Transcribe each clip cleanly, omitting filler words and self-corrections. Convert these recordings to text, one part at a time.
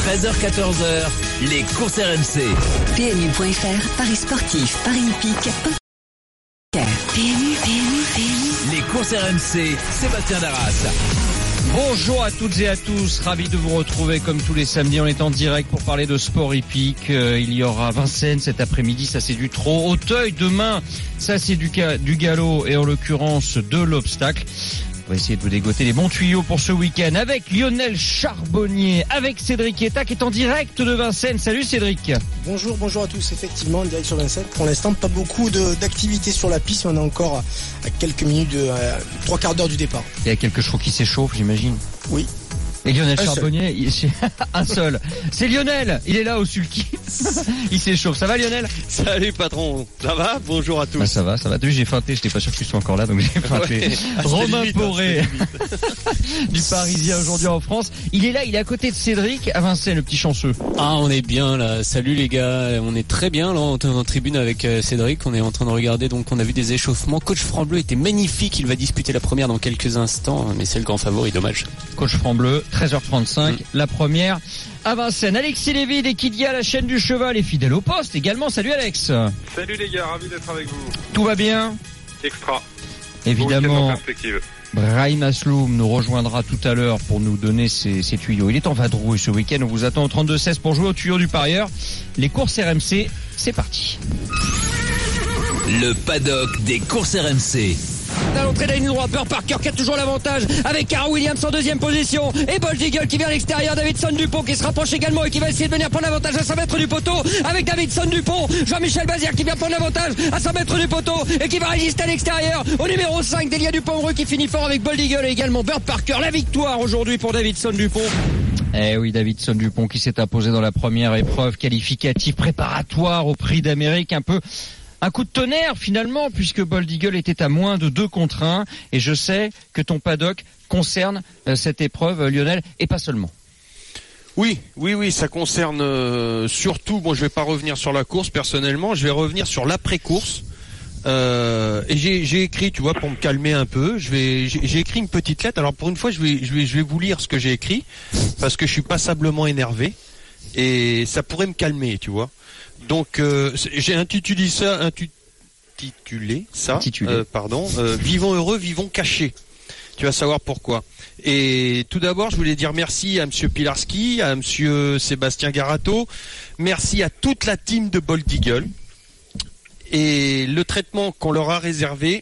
13h-14h, les courses RMC. PMU.fr, Paris sportif, Paris hippique. PMU. Les courses RMC, Sébastien Darras. Bonjour à toutes et à tous, ravi de vous retrouver comme tous les samedis. On est en direct pour parler de sport hippique. Il y aura Vincennes cet après-midi, ça c'est du trot. Auteuil demain, ça c'est du galop et en l'occurrence de l'obstacle. On va essayer de vous dégoter les bons tuyaux pour ce week-end avec Lionel Charbonnier, avec Cédric Etta qui est en direct de Vincennes. Salut Cédric. Bonjour à tous. Effectivement, en direct sur Vincennes. Pour l'instant, pas beaucoup d'activité sur la piste. On est encore à quelques minutes, trois quarts d'heure du départ. Il y a quelques chevaux qui s'échauffent, j'imagine. Oui. Et Lionel Charbonnier, un seul. C'est Lionel, il est là au sulky. Il s'échauffe. Ça va Lionel? Salut patron, ça va? Bonjour à tous. Bah, ça va. Depuis j'ai feinté, j'étais pas sûr que tu sois encore là, donc j'ai feinté. Ouais. Romain Poré, du Parisien aujourd'hui en France. Il est là, il est à côté de Cédric à Vincennes, le petit chanceux. Ah, on est bien là. Salut les gars, on est très bien là. On est en tribune avec Cédric. On est en train de regarder, donc on a vu des échauffements. Coach Franc-Bleu était magnifique. Il va disputer la première dans quelques instants, mais c'est le grand favori, dommage. Coach Franc-Bleu, 13h35, la première à Vincennes. Alexis Lévy d'Equidia, la chaîne du cheval et fidèle au poste également. Salut Alex. Salut les gars, ravi d'être avec vous. Tout va bien? Extra. Évidemment, Brahim Asloum nous rejoindra tout à l'heure pour nous donner ses tuyaux. Il est en vadrouille ce week-end, on vous attend au 32-16 pour jouer au tuyau du parieur. Les courses RMC, c'est parti. Le paddock des courses RMC. À l'entrée de la ligne droite, Bird Parker qui a toujours l'avantage avec Cara Williams en deuxième position et Bold Eagle qui vient à l'extérieur. Davidson Dupont qui se rapproche également et qui va essayer de venir prendre l'avantage à 100 mètres du poteau avec Davidson Dupont. Jean-Michel Bazir qui vient prendre l'avantage à 100 mètres du poteau et qui va résister à l'extérieur au numéro 5 Delia Dupont-Reux qui finit fort avec Bold Eagle et également Bird Parker. La victoire aujourd'hui pour Davidson Dupont. Eh oui, Davidson Dupont qui s'est imposé dans la première épreuve qualificative préparatoire au Prix d'Amérique. Un coup de tonnerre finalement puisque Bold Eagle était à moins de 2-1 et je sais que ton paddock concerne cette épreuve Lionel et pas seulement. Oui, ça concerne surtout, je vais pas revenir sur la course personnellement, je vais revenir sur l'après-course. Et j'ai écrit, tu vois, pour me calmer un peu, j'ai écrit une petite lettre. Alors pour une fois, je vais vous lire ce que j'ai écrit parce que je suis passablement énervé et ça pourrait me calmer, tu vois. Donc j'ai intitulé ça, vivons heureux, vivons cachés. Tu vas savoir pourquoi. Et tout d'abord, je voulais dire merci à monsieur Pilarski, à monsieur Sébastien Garato, merci à toute la team de Bold Eagle et le traitement qu'on leur a réservé,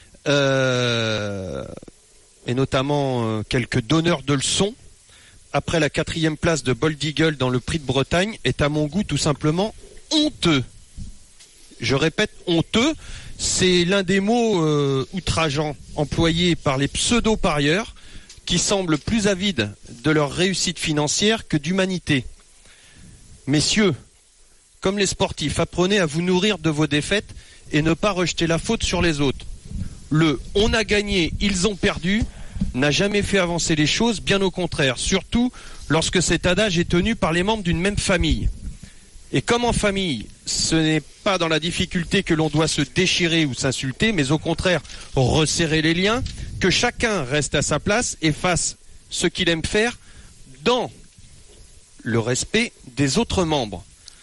et notamment quelques donneurs de leçons après la 4e place de Bold Eagle dans le Prix de Bretagne est à mon goût tout simplement honteux. Je répète, honteux, c'est l'un des mots outrageants employés par les pseudo-parieurs qui semblent plus avides de leur réussite financière que d'humanité. Messieurs, comme les sportifs, apprenez à vous nourrir de vos défaites et ne pas rejeter la faute sur les autres. Le « on a gagné, ils ont perdu » n'a jamais fait avancer les choses, bien au contraire, surtout lorsque cet adage est tenu par les membres d'une même famille. Et comme en famille, ce n'est pas dans la difficulté que l'on doit se déchirer ou s'insulter, mais au contraire resserrer les liens, que chacun reste à sa place et fasse ce qu'il aime faire dans le respect des autres membres.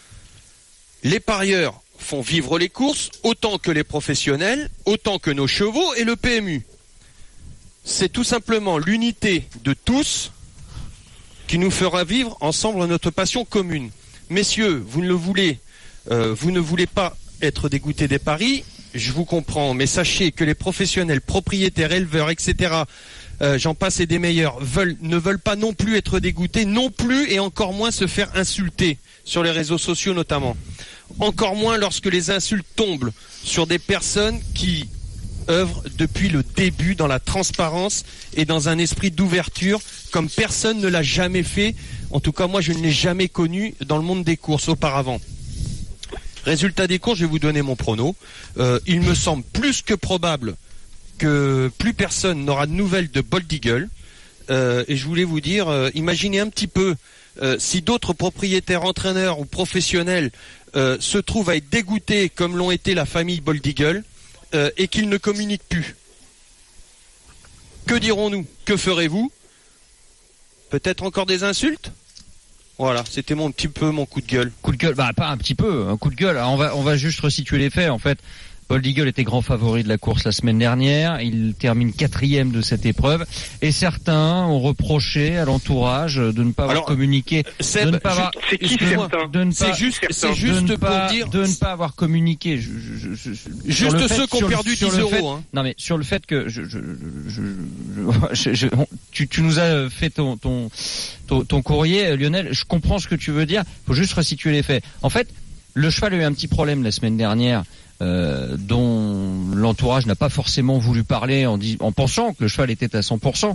Les parieurs font vivre les courses autant que les professionnels, autant que nos chevaux et le PMU. C'est tout simplement l'unité de tous qui nous fera vivre ensemble notre passion commune. Messieurs, vous ne voulez pas être dégoûtés des paris, je vous comprends, mais sachez que les professionnels, propriétaires, éleveurs, etc., j'en passe et des meilleurs, ne veulent pas non plus être dégoûtés, non plus et encore moins se faire insulter, sur les réseaux sociaux notamment. Encore moins lorsque les insultes tombent sur des personnes qui œuvrent depuis le début dans la transparence et dans un esprit d'ouverture comme personne ne l'a jamais fait. En tout cas, moi, je ne l'ai jamais connu dans le monde des courses auparavant. Résultat des courses, je vais vous donner mon prono. Il me semble plus que probable que plus personne n'aura de nouvelles de Bold Eagle. Et je voulais vous dire, imaginez un petit peu si d'autres propriétaires, entraîneurs ou professionnels se trouvent à être dégoûtés comme l'ont été la famille Bold Eagle et qu'ils ne communiquent plus. Que dirons-nous? Que ferez-vous? Peut-être encore des insultes? Voilà, c'était mon coup de gueule. Coup de gueule, pas un petit peu, un coup de gueule. Alors on va juste resituer les faits. En fait, Bold Eagle était grand favori de la course la semaine dernière. Il termine 4e de cette épreuve. Et certains ont reproché à l'entourage de ne pas avoir communiqué. Seb, de ne pas avoir, c'est qui certains ? C'est juste pour dire. De ne pas avoir communiqué. Juste ceux qui ont perdu 10 euros. Hein. Non, mais sur le fait que tu nous as fait ton courrier, Lionel. Je comprends ce que tu veux dire. Faut juste resituer les faits. En fait, le cheval a eu un petit problème la semaine dernière. Dont l'entourage n'a pas forcément voulu parler en pensant que le cheval était à 100%.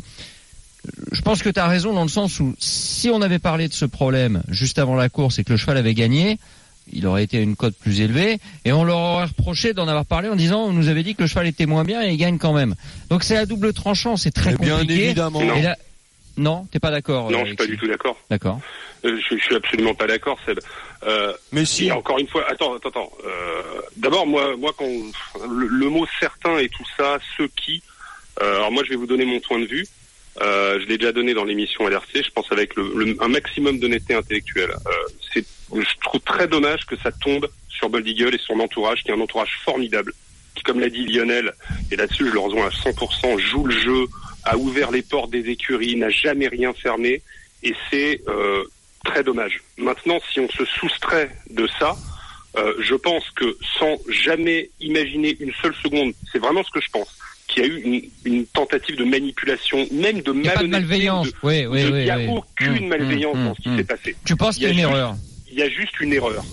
Je pense que tu as raison dans le sens où si on avait parlé de ce problème juste avant la course et que le cheval avait gagné, il aurait été à une cote plus élevée et on leur aurait reproché d'en avoir parlé en disant on nous avait dit que le cheval était moins bien et il gagne quand même. Donc c'est à double tranchant, c'est très compliqué. Bien évidemment. Et là, non, t'es pas d'accord? Non, je suis pas du tout d'accord. D'accord. Je suis absolument pas d'accord, Seb. Mais si. Et encore une fois, attends. D'abord, moi, quand le mot certain et tout ça, ceux qui. Alors moi, je vais vous donner mon point de vue. Je l'ai déjà donné dans l'émission LRC. Je pense avec un maximum d'honnêteté intellectuelle. Je trouve très dommage que ça tombe sur Bold Eagle et son entourage, qui est un entourage formidable, qui, comme l'a dit Lionel, et là-dessus je le rejoins à 100%, joue le jeu, a ouvert les portes des écuries, n'a jamais rien fermé, et c'est très dommage. Maintenant, si on se soustrait de ça, je pense que sans jamais imaginer une seule seconde, c'est vraiment ce que je pense, qu'il y a eu une tentative de manipulation, même de malhonnêteté. Il n'y a pas de malveillance. Il n'y a aucune malveillance dans ce qui s'est passé. Tu penses qu'il y a une erreur? Il y a juste une erreur.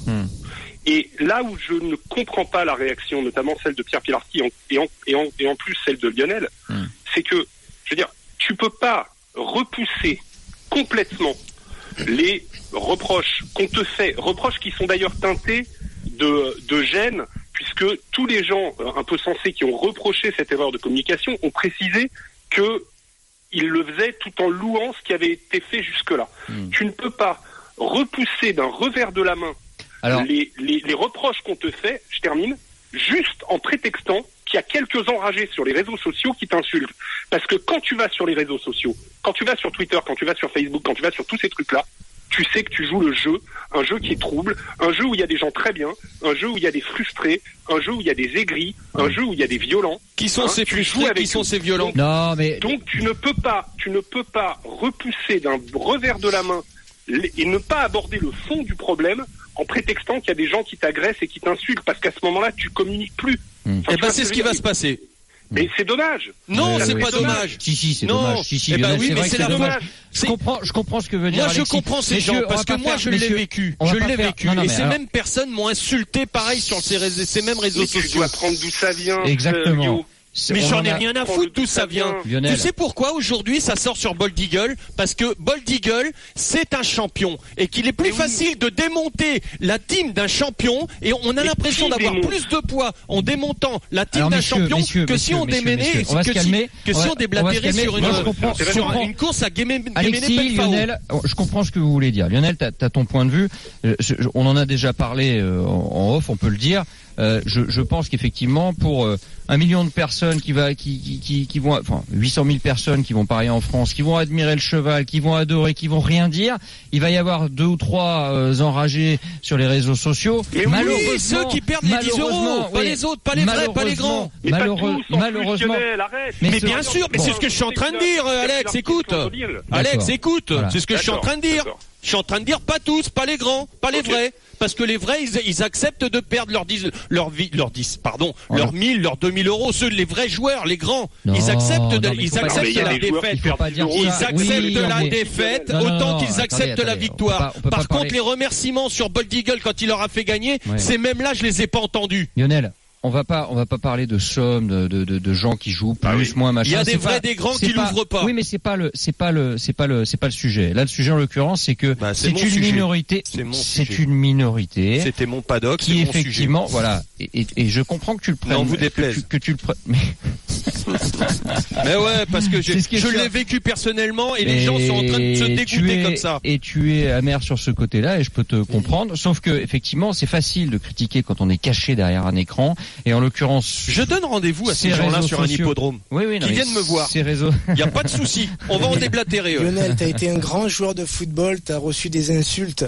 Et là où je ne comprends pas la réaction, notamment celle de Pierre Pilarski et en plus celle de Lionel, c'est que, je veux dire, tu peux pas repousser complètement les reproches qu'on te fait, reproches qui sont d'ailleurs teintés de gêne, puisque tous les gens un peu sensés qui ont reproché cette erreur de communication ont précisé qu'ils le faisaient tout en louant ce qui avait été fait jusque-là. Tu ne peux pas repousser d'un revers de la main les reproches qu'on te fait, je termine, juste en prétextant qu'il y a quelques enragés sur les réseaux sociaux qui t'insultent. Parce que quand tu vas sur les réseaux sociaux, quand tu vas sur Twitter, quand tu vas sur Facebook, quand tu vas sur tous ces trucs-là, tu sais que tu joues le jeu, un jeu qui est trouble, un jeu où il y a des gens très bien, un jeu où il y a des frustrés, un jeu où il y a des aigris, un jeu où il y a des violents. Qui sont ces frustrés, qui sont ces violents? Non, mais donc tu ne peux pas repousser d'un revers de la main et ne pas aborder le fond du problème en prétextant qu'il y a des gens qui t'agressent et qui t'insultent, parce qu'à ce moment-là, tu communiques plus. Enfin, c'est ce qui va se passer. Mais c'est dommage. Non, c'est pas dommage. Si, c'est dommage. Si, oui, mais c'est dommage. Je comprends ce que veut dire Moi, Alexis. je comprends ces gens, parce que moi, je l'ai vécu. Et ces mêmes personnes m'ont insulté pareil sur ces mêmes réseaux sociaux. Tu dois prendre d'où ça vient. Exactement. Mais j'en ai rien à foutre d'où ça vient. Lionel. Tu sais pourquoi aujourd'hui ça sort sur Bold Eagle? Parce que Bold Eagle, c'est un champion et qu'il est plus facile de démonter la team d'un champion, et on a l'impression d'avoir plus de poids en démontant la team d'un champion que si on déménait, que si on déblatérait sur une course à Guéméné. Alexis, Lionel, je comprends ce que vous voulez dire. Lionel, t'as ton point de vue. On en a déjà parlé en off, on peut le dire. Je pense qu'effectivement, pour 1 million de personnes qui vont, enfin 800 000 personnes qui vont parier en France, qui vont admirer le cheval, qui vont adorer, qui vont rien dire, il va y avoir 2 ou 3 enragés sur les réseaux sociaux. Mais malheureusement, oui, ceux qui perdent les 10 euros, pas les autres, pas les vrais, pas les grands. Malheureusement. Mais bien sûr, mais c'est ce que je suis en train de dire, Alex. Écoute, Alex, écoute, c'est ce que je suis en train de dire. Je suis en train de dire pas tous, pas les grands, pas les vrais. Parce que les vrais, ils acceptent de perdre leurs 10, leurs 1000, leurs 2000 euros. Ceux, les vrais joueurs, les grands, ils acceptent la défaite. Ils acceptent la défaite autant qu'ils acceptent la victoire. Par contre, les remerciements sur Bold Eagle quand il leur a fait gagner, ces mêmes-là, je les ai pas entendus. Lionel, on va pas parler de sommes, de gens qui jouent plus, moins, machin. Il y a des vrais, des grands qui l'ouvrent pas. Oui, mais c'est pas le sujet. Là, le sujet en l'occurrence, c'est que c'est une minorité. C'est une minorité. C'était mon paddock, qui effectivement, voilà. Et je comprends que tu le prennes. Non, vous déplaise. Que tu le prennes. Mais ouais, parce que je l'ai vécu personnellement et les gens sont en train de se dégoûter comme ça. Et tu es amer sur ce côté-là et je peux te comprendre. Sauf que, effectivement, c'est facile de critiquer quand on est caché derrière un écran. Et en l'occurrence, je donne rendez-vous à ces gens-là sur un hippodrome. Oui, qui viennent me voir. Ces réseaux. Il n'y a pas de souci. On va en déblatérer. Lionel, t'as été un grand joueur de football, t'as reçu des insultes,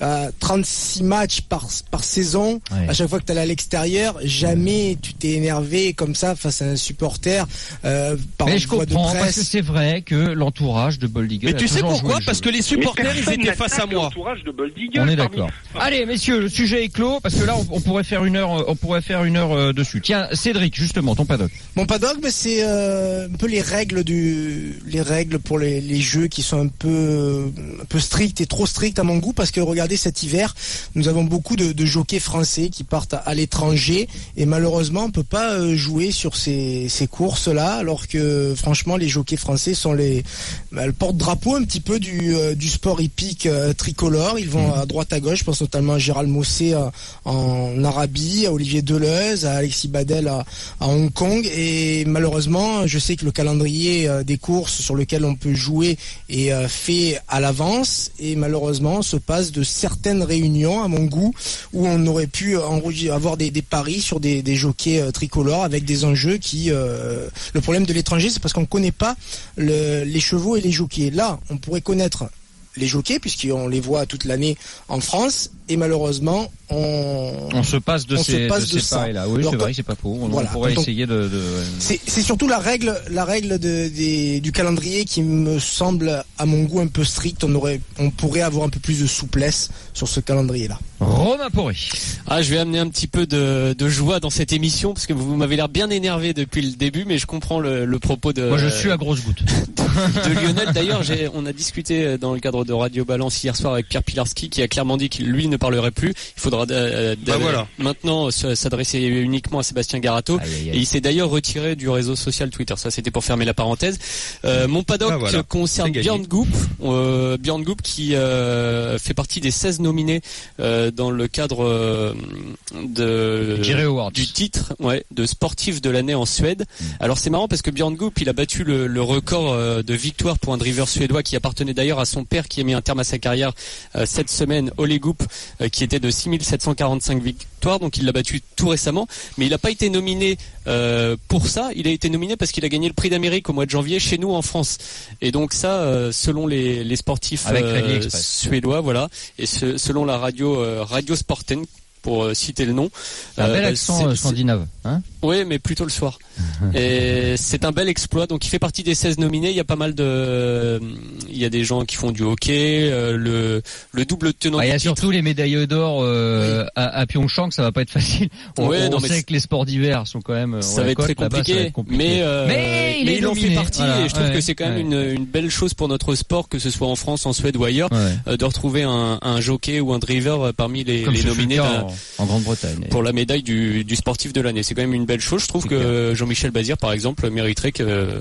36 matchs par saison. Ouais. À chaque fois que t'allais à l'extérieur, jamais tu t'es énervé comme ça face à un supporter. Mais je comprends, parce que c'est vrai que l'entourage de Bold Eagle. Mais tu sais pourquoi? Parce que les supporters, ils étaient face à moi. On est d'accord. Allez, messieurs, le sujet est clos, parce que là, on pourrait faire une heure, dessus. Tiens, Cédric, justement, ton paddock. Mon paddock, c'est un peu les règles pour les jeux qui sont un peu strictes et trop strictes à mon goût, parce que regardez, cet hiver, nous avons beaucoup de jockeys français qui partent à l'étranger, et malheureusement, on peut pas jouer sur ces courses-là, alors que franchement, les jockeys français sont le porte-drapeau un petit peu du sport hippique tricolore. Ils vont à droite à gauche, je pense notamment à Gérald Mossé en Arabie, à Olivier Deleuze, à Alexis Badel à Hong Kong, et malheureusement, je sais que le calendrier des courses sur lequel on peut jouer est fait à l'avance, et malheureusement, on se passe de certaines réunions, à mon goût, où on aurait pu avoir des paris sur des jockeys tricolores avec des enjeux qui... le problème de l'étranger, c'est parce qu'on ne connaît pas les chevaux et les jockeys. Là, on pourrait connaître les jockeys, puisqu'on les voit toute l'année en France, et malhusement, on se passe de ces paris-là. Oui, c'est vrai, c'est pas faux. On pourrait essayer de... C'est surtout la règle du calendrier qui me semble, à mon goût, un peu stricte. On pourrait avoir un peu plus de souplesse sur ce calendrier-là. Romain Poré. Je vais amener un petit peu de joie dans cette émission, parce que vous m'avez l'air bien énervé depuis le début, mais je comprends le propos de... Moi, je suis à grosse goutte. de Lionel. D'ailleurs, on a discuté dans le cadre de Radio Balance hier soir avec Pierre Pilarski, qui a clairement dit qu'il, lui, ne parlerait plus. Il faudra maintenant s'adresser uniquement à Sébastien Garato. Et il s'est d'ailleurs retiré du réseau social Twitter. Ça, c'était pour fermer la parenthèse. Mon paddock concerne Björn Goop. Björn Goop qui fait partie des 16 nominés dans le cadre du titre de sportif de l'année en Suède. Alors c'est marrant parce que Björn Goop, il a battu le record de victoire pour un driver suédois qui appartenait d'ailleurs à son père, qui a mis un terme à sa carrière cette semaine, Ole Goop, qui était de 6745 victoires, donc il l'a battu tout récemment, mais il n'a pas été nominé pour ça. Il a été nominé parce qu'il a gagné le prix d'Amérique au mois de janvier chez nous en France, et donc ça, selon les sportifs suédois, voilà, et selon la Radio Sporten, pour citer le nom. Un bel accent scandinave, hein? Oui, mais plutôt le soir. Et c'est un bel exploit. Donc il fait partie des 16 nominés. Il y a pas mal il y a des gens qui font du hockey, le double tenant. Il y a surtout les médailles d'or à Pyeongchang, ça va pas être facile. On sait que les sports d'hiver sont quand même... Ça va être très compliqué. Mais il en fait partie, et je trouve que c'est quand même une belle chose pour notre sport, que ce soit en France, en Suède ou ailleurs, de retrouver un jockey ou un driver parmi les nominés en Grande-Bretagne pour la médaille du sportif de l'année. C'est quand même une belle chose. Je trouve que Jean-Michel Bazir, par exemple, mériterait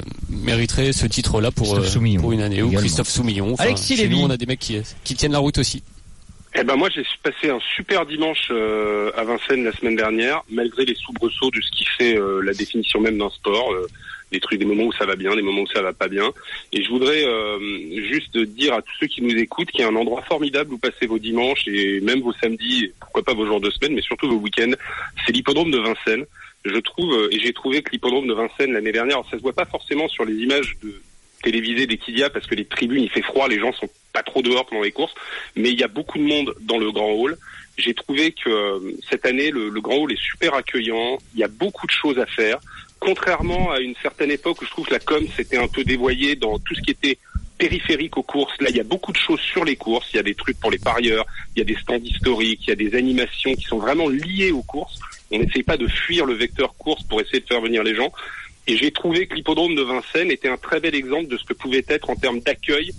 ce titre-là pour une année, ou Christophe Soumillon. Enfin, Alexis chez Lévy. nous, on a des mecs qui tiennent la route aussi. Moi, j'ai passé un super dimanche à Vincennes la semaine dernière, malgré les soubresauts de ce qui fait la définition même d'un sport. Des moments où ça va bien, des moments où ça va pas bien. Et je voudrais juste dire à tous ceux qui nous écoutent qu'il y a un endroit formidable où passer vos dimanches et même vos samedis, et pourquoi pas vos jours de semaine, mais surtout vos week-ends. C'est l'hippodrome de Vincennes. Je trouve, et j'ai trouvé que l'hippodrome de Vincennes l'année dernière, alors ça se voit pas forcément sur les images télévisées d'Equidia, parce que les tribunes, il fait froid, les gens sont pas trop dehors pendant les courses, mais il y a beaucoup de monde dans le grand hall. J'ai trouvé que cette année, le grand hall est super accueillant, il y a beaucoup de choses à faire. Contrairement à une certaine époque où je trouve que la com s'était un peu dévoyée dans tout ce qui était périphérique aux courses. Là, il y a beaucoup de choses sur les courses. Il y a des trucs pour les parieurs, il y a des stands historiques, il y a des animations qui sont vraiment liées aux courses. On n'essaye pas de fuir le vecteur course pour essayer de faire venir les gens. Et j'ai trouvé que l'hippodrome de Vincennes était un très bel exemple de ce que pouvait être en termes d'accueil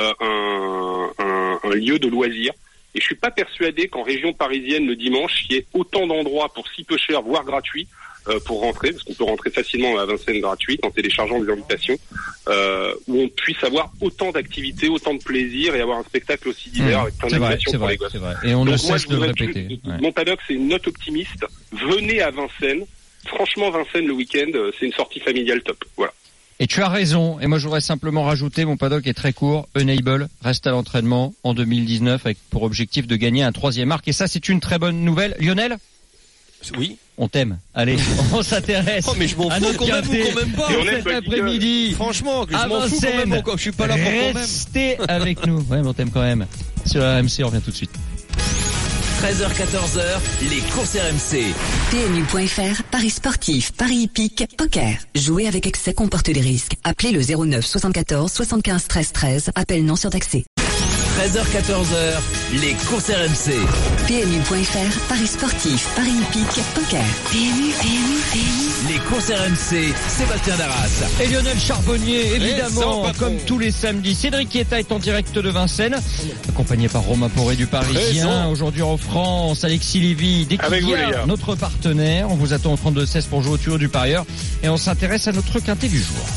un lieu de loisir. Et je suis pas persuadé qu'en région parisienne le dimanche, il y ait autant d'endroits pour si peu cher, voire gratuits, pour rentrer, parce qu'on peut rentrer facilement à Vincennes gratuite en téléchargeant des invitations, où on puisse avoir autant d'activités, autant de plaisir et avoir un spectacle aussi divers avec plein d'animations pour les gosses. Et on ne cesse de le répéter. Mon paddock, c'est une note optimiste. Venez à Vincennes. Franchement, Vincennes le week-end, c'est une sortie familiale top. Voilà. Et tu as raison. Et moi, je voudrais simplement rajouter, mon paddock est très court. Unable reste à l'entraînement en 2019 avec pour objectif de gagner un 3e arc. Et ça, c'est une très bonne nouvelle. Lionel ? Oui. On t'aime. Allez, on s'intéresse. Oh, mais je m'en à fous notre qu'on m'aime ou qu'on m'aime pas. Et on aime cet Bold après-midi. Franchement, je à m'en fous quand même. Je suis pas là pour qu'on m'aime. Restez avec nous. Ouais, mais on t'aime quand même. Sur RMC, on revient tout de suite. 13h-14h, les courses RMC. PMU.fr, paris sportif, paris hippique, poker. Jouer avec excès comporte des risques. Appelez le 09 74 75 13 13. Appel non surtaxé. 13h-14h, les courses RMC. PMU.fr, paris sportif, paris hippique, poker. PMU. Les courses RMC, Sébastien Darras. Et Lionel Charbonnier, évidemment, ça, comme tous les samedis. Cédric Hieta est en direct de Vincennes, accompagné par Romain Poré du Parisien. Aujourd'hui en France, Alexis Lévy Avec vous, les d'Equidia, gars. notre partenaire. On vous attend au 32-16 pour jouer au tuyau du parieur. Et on s'intéresse à notre quintet du jour.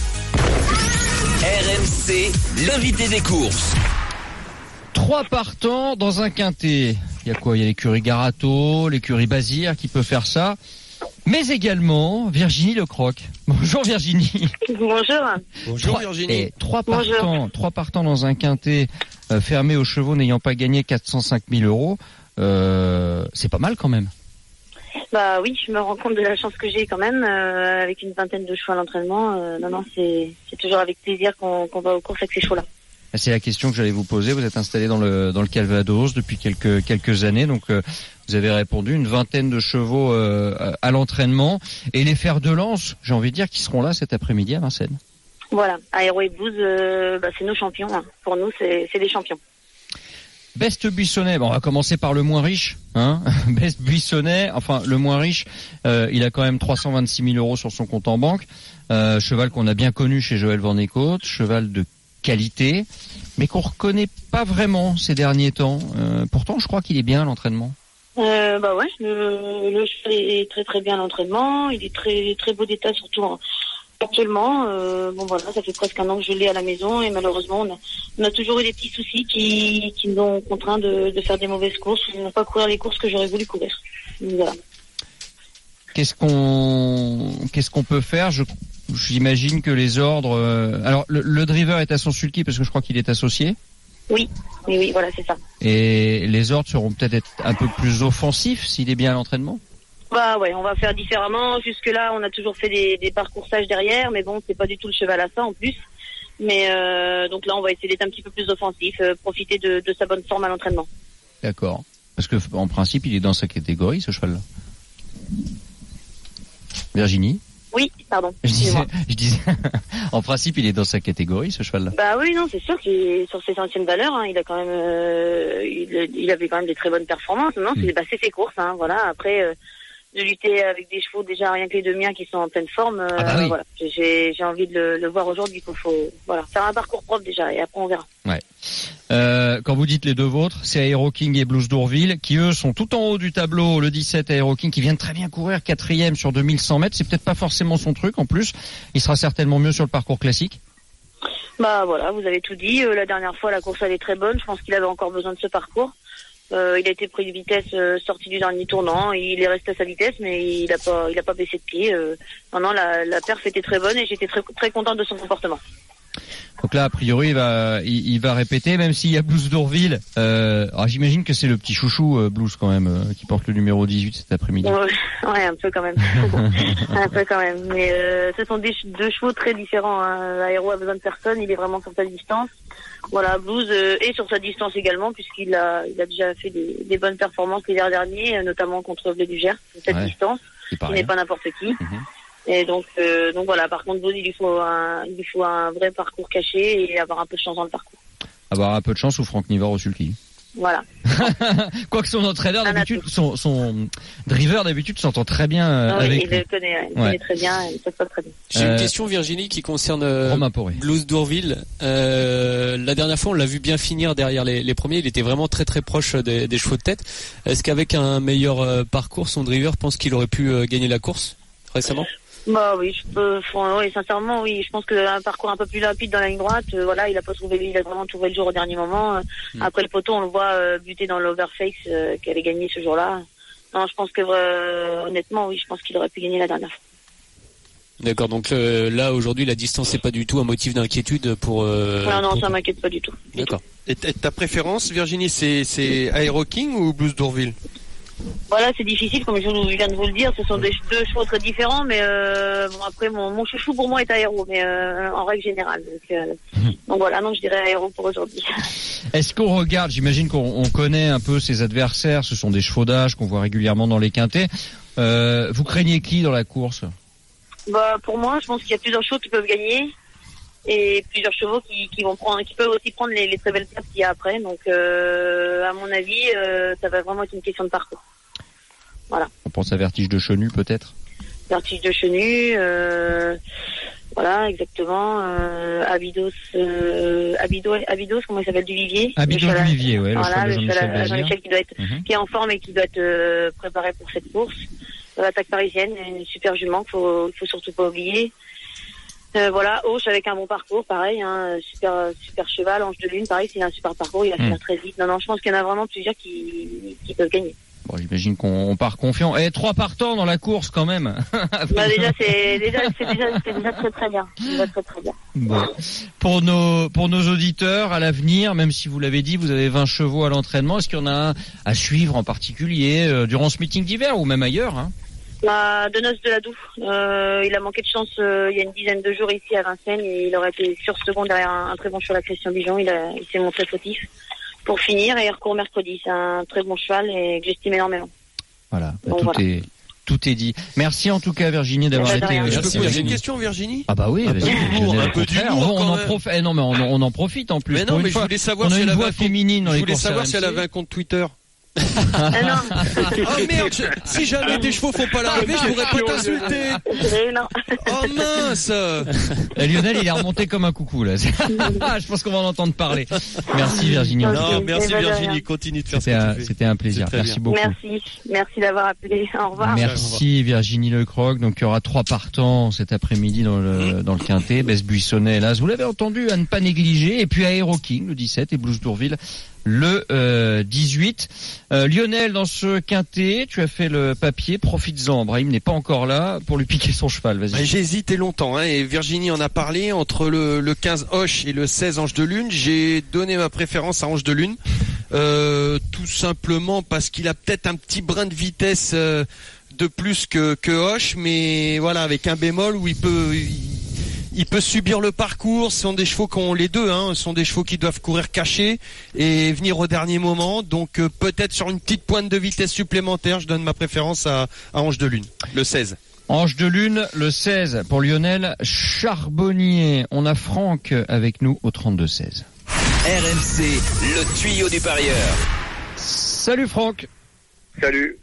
RMC, l'invité des courses. 3 partants dans un quintet. Il y a quoi? Il y a l'écurie Garato, l'écurie Bazir qui peut faire ça. Mais également Virginie Lecroc. Bonjour Virginie. Bonjour. Bonjour Virginie. Et 3 partants dans un quintet fermé aux chevaux n'ayant pas gagné 405 000 €. C'est pas mal quand même. Bah oui, je me rends compte de la chance que j'ai quand même, avec une vingtaine de chevaux à l'entraînement. Non, c'est toujours avec plaisir qu'on va aux courses avec ces chevaux-là. C'est la question que j'allais vous poser. Vous êtes installé dans le Calvados depuis quelques années, donc vous avez répondu, une vingtaine de chevaux à l'entraînement et les fers de lance, j'ai envie de dire, qui seront là cet après-midi à Vincennes. Voilà, Aéro et Blues, c'est nos champions. Hein. Pour nous, c'est des champions. Best Buissonnet, bon, on va commencer par le moins riche, hein. Best Buissonnet, enfin le moins riche, il a quand même 326 000 € sur son compte en banque. Cheval qu'on a bien connu chez Joël Van Eekhout, cheval de qualité, mais qu'on reconnaît pas vraiment ces derniers temps. Pourtant, je crois qu'il est bien à l'entraînement. Bah ouais, le cheval est très très bien à l'entraînement. Il est très très beau d'état, surtout actuellement. Bon voilà, ça fait presque un an que je l'ai à la maison et malheureusement on a toujours eu des petits soucis qui nous ont contraints de faire des mauvaises courses ou de ne pas courir les courses que j'aurais voulu courir. Donc, voilà. Qu'est-ce qu'on peut faire? J'imagine que les ordres. Alors le driver est à son sulky parce que je crois qu'il est associé. Oui, voilà, c'est ça. Et les ordres seront peut-être un peu plus offensifs s'il est bien à l'entraînement. Bah ouais, on va faire différemment. Jusque là, on a toujours fait des parcoursages derrière, mais bon, c'est pas du tout le cheval à ça en plus. Mais donc là, on va essayer d'être un petit peu plus offensif, profiter de sa bonne forme à l'entraînement. D'accord. Parce que en principe, il est dans sa catégorie, ce cheval-là. Virginie. Oui, pardon. Je disais, en principe, il est dans sa catégorie, ce cheval-là. Bah oui, non, c'est sûr qu'il est sur ses anciennes valeurs. Hein, il a quand même, il avait quand même des très bonnes performances. Non, c'est ses courses. Hein, voilà. Après, de lutter avec des chevaux déjà rien que les deux miens qui sont en pleine forme. Oui. Voilà. J'ai envie de le voir aujourd'hui. Il faut faire un parcours propre déjà et après on verra. Ouais. Quand vous dites les deux vôtres, c'est Aero King et Blues d'Ourville qui eux sont tout en haut du tableau. Le 17 Aero King qui vient de très bien courir 4e sur 2100 mètres. C'est peut-être pas forcément son truc en plus. Il sera certainement mieux sur le parcours classique. Bah voilà, vous avez tout dit. La dernière fois la course elle est très bonne. Je pense qu'il avait encore besoin de ce parcours. Il a été pris de vitesse, sorti du dernier tournant. Il est resté à sa vitesse, mais il a pas baissé de pied. Non, la perf était très bonne et j'étais très très contente de son comportement. Donc là, a priori, il va répéter, même s'il y a Blues d'Ourville. Alors j'imagine que c'est le petit chouchou Blues quand même, qui porte le numéro 18 cet après-midi. Ouais, un peu quand même. Un peu quand même. Mais ce sont deux chevaux très différents. Hein. Aéro a besoin de personne, il est vraiment sur sa distance. Voilà, Blues est sur sa distance également, puisqu'il a déjà fait des bonnes performances l'hiver dernier, notamment contre Blé du Gers, sur cette distance, qui n'est pas n'importe qui. Et donc voilà, par contre, Blues, il lui faut un vrai parcours caché et avoir un peu de chance dans le parcours. Avoir un peu de chance ou Franck Nivard au sulky. Voilà. Quoique son entraîneur d'habitude, son driver d'habitude s'entend très bien avec lui. Il le connaît très bien, il se passe très bien. J'ai une question Virginie qui concerne Blues d'Ourville. La dernière fois on l'a vu bien finir derrière les premiers, il était vraiment très très proche des chevaux de tête. Est-ce qu'avec un meilleur parcours, son driver pense qu'il aurait pu gagner la course récemment? Bah oui, sincèrement oui, je pense qu'un parcours un peu plus rapide dans la ligne droite, il a vraiment trouvé le jour au dernier moment. Après le poteau, on le voit buter dans l'overface qui avait gagné ce jour-là. Non, je pense que honnêtement oui, je pense qu'il aurait pu gagner la dernière fois. D'accord, donc là aujourd'hui la distance n'est pas du tout un motif d'inquiétude pour. Non, ça m'inquiète pas du tout. D'accord. Et ta préférence, Virginie, c'est Aero King ou Blues d'Ourville? Voilà, c'est difficile, comme je viens de vous le dire, ce sont deux chevaux très différents, mais bon, après mon chouchou pour moi est Aéro, mais en règle générale. Donc voilà, donc je dirais Aéro pour aujourd'hui. Est-ce qu'on regarde, j'imagine qu'on connaît un peu ses adversaires, ce sont des chevaux d'âge qu'on voit régulièrement dans les quintets. Vous craignez qui dans la course? Bah pour moi, je pense qu'il y a plusieurs chevaux qui peuvent gagner et plusieurs chevaux qui peuvent aussi prendre les très belles places qu'il y a après. Donc à mon avis, ça va vraiment être une question de parcours. Voilà. On pense à Vertige de Chenu peut-être. Vertige de Chenu, voilà exactement. Abydos, comment il s'appelle, du Vivier. Abydos du Vivier, ouais. Voilà, le Jean-Michel qui doit être, qui est en forme et qui doit être préparé pour cette course. L'attaque parisienne, une super jument qu'il faut surtout pas oublier. Voilà, Auch avec un bon parcours, pareil, hein, super cheval, Ange de Lune, pareil, c'est un super parcours, il va finir très vite. Non, je pense qu'il y en a vraiment plusieurs qui peuvent gagner. Bon, j'imagine qu'on part confiant. 3 partants dans la course quand même. Bah déjà c'est déjà très bien. Déjà très bien. Bon. Pour nos auditeurs à l'avenir, même si vous l'avez dit, vous avez 20 chevaux à l'entraînement, est-ce qu'il y en a un à suivre en particulier durant ce meeting d'hiver ou même ailleurs, hein? De Noces de la Doue. Il a manqué de chance il y a une dizaine de jours ici à Vincennes et il aurait été sur second derrière un très bon cheval à Christian Bijon. Il s'est montré fautif. Pour finir, et il recourt mercredi. C'est un très bon cheval et que j'estime énormément. Voilà, tout est dit. Merci en tout cas Virginie d'avoir été. Je peux poser une question, Virginie? Ah bah oui, un peu d'humour. On en profite. Non mais on en profite en plus. Mais non, mais je voulais savoir si elle avait un compte Twitter. Oh merde, si jamais tes chevaux font pas l'arrivée, je pourrais pas t'insulter. Oh mince. Lionel, il est remonté comme un coucou là. Je pense qu'on va en entendre parler. Merci Virginie. Non, merci Virginie, continue de faire ça. C'était un plaisir. Merci beaucoup. Merci d'avoir appelé. Au revoir. Merci Virginie Lecroc. Donc il y aura 3 partants cet après-midi dans le quintet. Bess Buissonnet, hélas, vous l'avez entendu, à ne pas négliger. Et puis Aéro King le 17 et Blues d'Ourville le 18. Lionel, dans ce quintet, tu as fait le papier, profites-en. Brahim n'est pas encore là pour lui piquer son cheval. Vas-y. J'ai hésité longtemps, hein, et Virginie en a parlé. Entre le 15 Auch et le 16 Ange de Lune, j'ai donné ma préférence à Ange de Lune, tout simplement parce qu'il a peut-être un petit brin de vitesse de plus que Auch, mais voilà, avec un bémol où il peut subir le parcours. Ce sont des chevaux qui ont les deux, hein, ce sont des chevaux qui doivent courir cachés et venir au dernier moment. Donc peut-être sur une petite pointe de vitesse supplémentaire, je donne ma préférence à Ange de Lune, le 16. Ange de Lune, le 16 pour Lionel Charbonnier. On a Franck avec nous au 32-16. RMC, le tuyau du parieur. Salut Franck. Salut.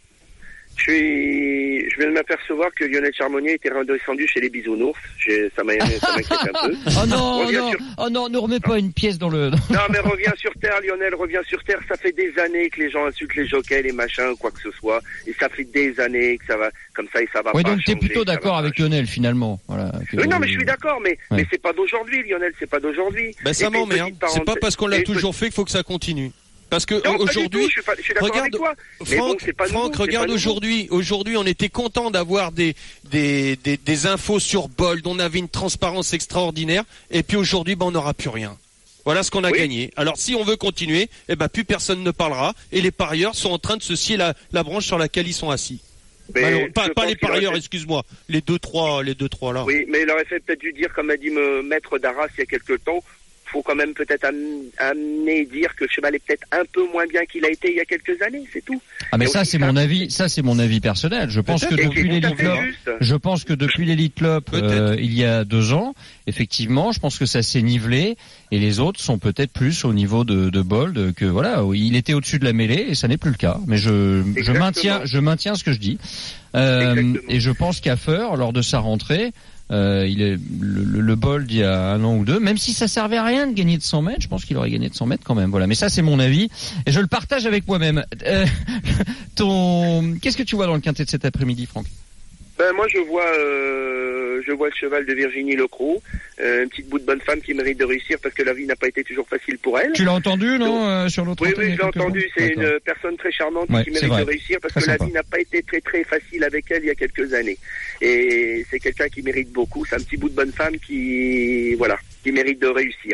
Je viens de m'apercevoir que Lionel Charbonnier était redescendu chez les bisounours. Ça m'inquiète un peu. Oh non, ne remets pas une pièce dans le... Non, mais reviens sur terre, Lionel, reviens sur terre. Ça fait des années que les gens insultent les jockeys, les machins, quoi que ce soit. Et ça fait des années que ça va, comme ça, et ça va pas changer. Oui, donc t'es plutôt d'accord avec Lionel, finalement. Voilà. Oui, non, mais je suis d'accord, mais c'est pas d'aujourd'hui, Lionel, c'est pas d'aujourd'hui. Ben, ça m'emmerde. C'est pas parce qu'on l'a toujours fait qu'il faut que ça continue. Parce que non, aujourd'hui, je suis d'accord avec toi. Franck, regarde aujourd'hui, on était content d'avoir des infos sur Bold, on avait une transparence extraordinaire, et puis aujourd'hui, on n'aura plus rien. Voilà ce qu'on a gagné. Alors si on veut continuer, plus personne ne parlera, et les parieurs sont en train de se scier la branche sur laquelle ils sont assis. Pas les parieurs, excuse-moi, les deux trois là. Oui, mais il aurait fait peut-être dû dire, comme a dit Maître Darras il y a quelque temps, faut quand même peut-être amener dire que le cheval est peut-être un peu moins bien qu'il a été il y a quelques années, c'est tout. Ah mais ça c'est mon avis personnel. Je pense que depuis l'Elite Club il y a 2 ans, effectivement, je pense que ça s'est nivelé et les autres sont peut-être plus au niveau de Bold que voilà, il était au-dessus de la mêlée et ça n'est plus le cas. Mais je maintiens ce que je dis. Et je pense qu'Affer, lors de sa rentrée, il est le Bold il y a 1 an ou 2, même si ça servait à rien de gagner de 100 mètres, je pense qu'il aurait gagné de 100 mètres quand même. Voilà, mais ça c'est mon avis et je le partage avec moi-même. Qu'est-ce que tu vois dans le quintet de cet après-midi, Franck? Moi je vois le cheval de Virginie Lecroc, une petite bout de bonne femme qui mérite de réussir parce que la vie n'a pas été toujours facile pour elle. Tu l'as entendu, non, sur l'autre? Oui, je l'ai entendu. C'est une personne très charmante qui mérite de réussir parce que la vie n'a pas été très très facile avec elle il y a quelques années. Et c'est quelqu'un qui mérite beaucoup. C'est un petit bout de bonne femme qui mérite de réussir.